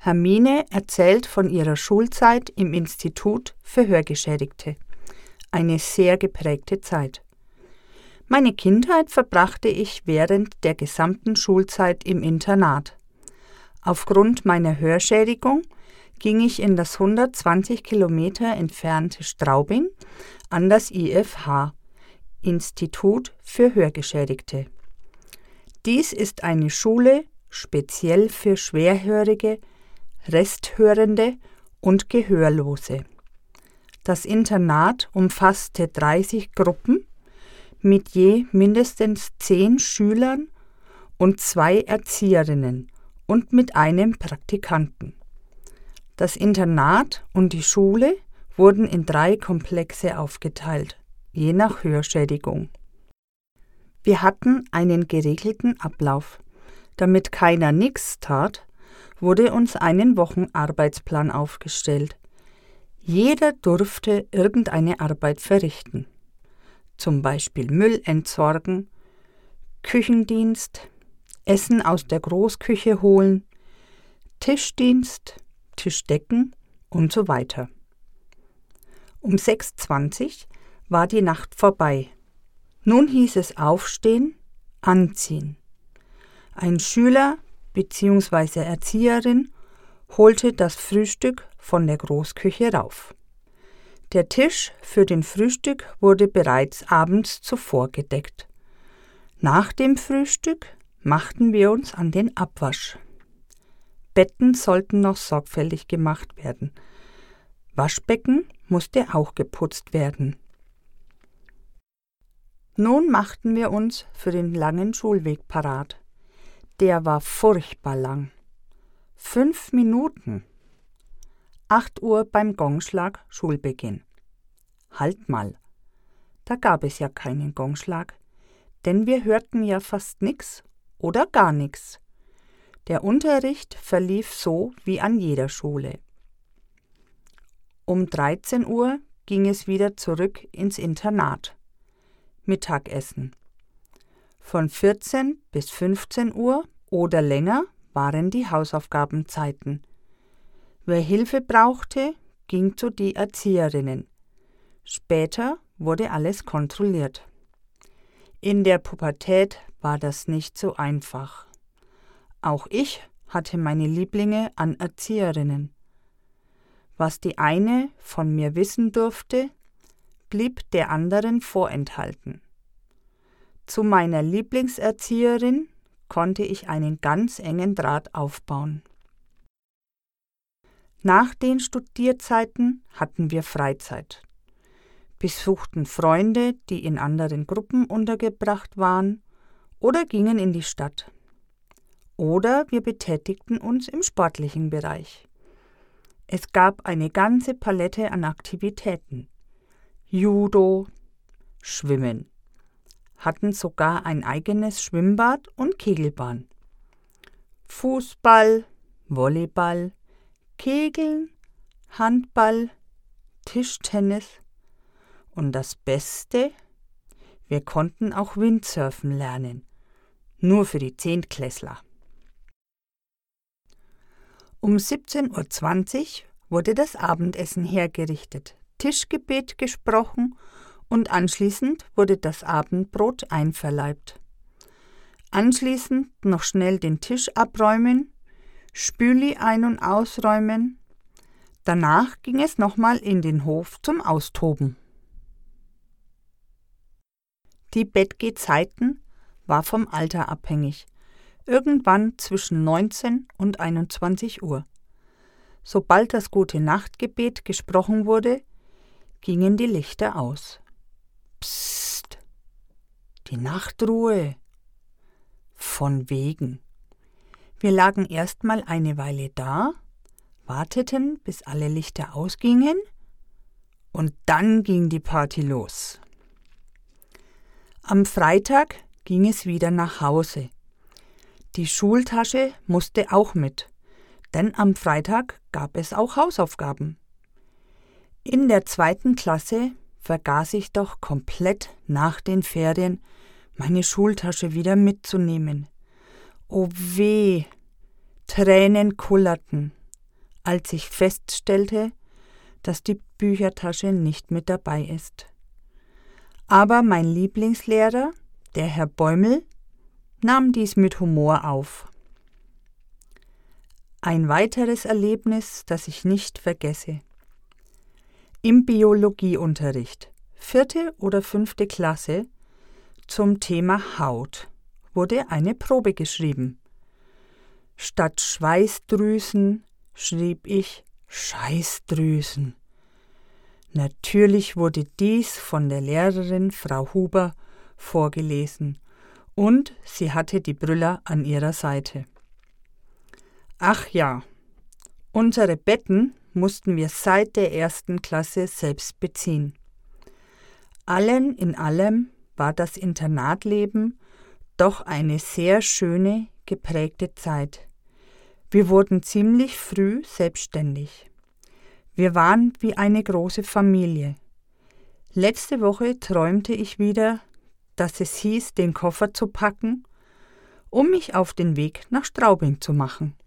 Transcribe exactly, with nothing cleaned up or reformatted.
Hermine erzählt von ihrer Schulzeit im Institut für Hörgeschädigte. Eine sehr geprägte Zeit. Meine Kindheit verbrachte ich während der gesamten Schulzeit im Internat. Aufgrund meiner Hörschädigung ging ich in das hundertzwanzig Kilometer entfernte Straubing an das I F H, Institut für Hörgeschädigte. Dies ist eine Schule speziell für Schwerhörige, Resthörende und Gehörlose. Das Internat umfasste dreißig Gruppen mit je mindestens zehn Schülern und zwei Erzieherinnen und mit einem Praktikanten. Das Internat und die Schule wurden in drei Komplexe aufgeteilt, je nach Hörschädigung. Wir hatten einen geregelten Ablauf. Damit keiner nichts tat, wurde uns einen Wochenarbeitsplan aufgestellt. Jeder durfte irgendeine Arbeit verrichten. Zum Beispiel Müll entsorgen, Küchendienst, Essen aus der Großküche holen, Tischdienst, Tischdecken und so weiter. Um sechs Uhr zwanzig war die Nacht vorbei. Nun hieß es aufstehen, anziehen. Ein Schüler bzw. Erzieherin holte das Frühstück von der Großküche rauf. Der Tisch für den Frühstück wurde bereits abends zuvor gedeckt. Nach dem Frühstück machten wir uns an den Abwasch. Betten sollten noch sorgfältig gemacht werden. Waschbecken musste auch geputzt werden. Nun machten wir uns für den langen Schulweg parat. Der war furchtbar lang. Fünf Minuten. Acht Uhr beim Gongschlag Schulbeginn. Halt mal, da gab es ja keinen Gongschlag, denn wir hörten ja fast nix oder gar nix. Der Unterricht verlief so wie an jeder Schule. Um dreizehn Uhr ging es wieder zurück ins Internat. Mittagessen. Von vierzehn bis fünfzehn Uhr oder länger waren die Hausaufgabenzeiten. Wer Hilfe brauchte, ging zu den Erzieherinnen. Später wurde alles kontrolliert. In der Pubertät war das nicht so einfach. Auch ich hatte meine Lieblinge an Erzieherinnen. Was die eine von mir wissen durfte, blieb der anderen vorenthalten. Zu meiner Lieblingserzieherin konnte ich einen ganz engen Draht aufbauen. Nach den Studierzeiten hatten wir Freizeit, besuchten Freunde, die in anderen Gruppen untergebracht waren, oder gingen in die Stadt. Oder wir betätigten uns im sportlichen Bereich. Es gab eine ganze Palette an Aktivitäten. Judo, Schwimmen, hatten sogar ein eigenes Schwimmbad und Kegelbahn. Fußball, Volleyball, Kegeln, Handball, Tischtennis und das Beste, wir konnten auch Windsurfen lernen, nur für die Zehntklässler. Um siebzehn Uhr zwanzig wurde das Abendessen hergerichtet, Tischgebet gesprochen und anschließend wurde das Abendbrot einverleibt. Anschließend noch schnell den Tisch abräumen, Spüli ein- und ausräumen. Danach ging es nochmal in den Hof zum Austoben. Die Bettgehzeiten war vom Alter abhängig, irgendwann zwischen neunzehn und einundzwanzig Uhr. Sobald das Gute-Nacht-Gebet gesprochen wurde, gingen die Lichter aus. Psst, die Nachtruhe. Von wegen. Wir lagen erstmal eine Weile da, warteten, bis alle Lichter ausgingen, und dann ging die Party los. Am Freitag ging es wieder nach Hause. Die Schultasche musste auch mit, denn am Freitag gab es auch Hausaufgaben. In der zweiten Klasse vergaß ich doch komplett nach den Ferien, meine Schultasche wieder mitzunehmen. Oh weh, Tränen kullerten als ich feststellte, dass die Büchertasche nicht mit dabei ist. Aber mein Lieblingslehrer, der Herr Bäumel, nahm dies mit Humor auf. Ein weiteres Erlebnis, das ich nicht vergesse. Im Biologieunterricht, vierte oder fünfte Klasse, zum Thema Haut, wurde eine Probe geschrieben. Statt Schweißdrüsen schrieb ich Scheißdrüsen. Natürlich wurde dies von der Lehrerin Frau Huber vorgelesen und sie hatte die Brüller an ihrer Seite. Ach ja, unsere Betten mussten wir seit der ersten Klasse selbst beziehen. Allen in allem war das Internatleben doch eine sehr schöne, geprägte Zeit. Wir wurden ziemlich früh selbstständig. Wir waren wie eine große Familie. Letzte Woche träumte ich wieder, dass es hieß, den Koffer zu packen, um mich auf den Weg nach Straubing zu machen.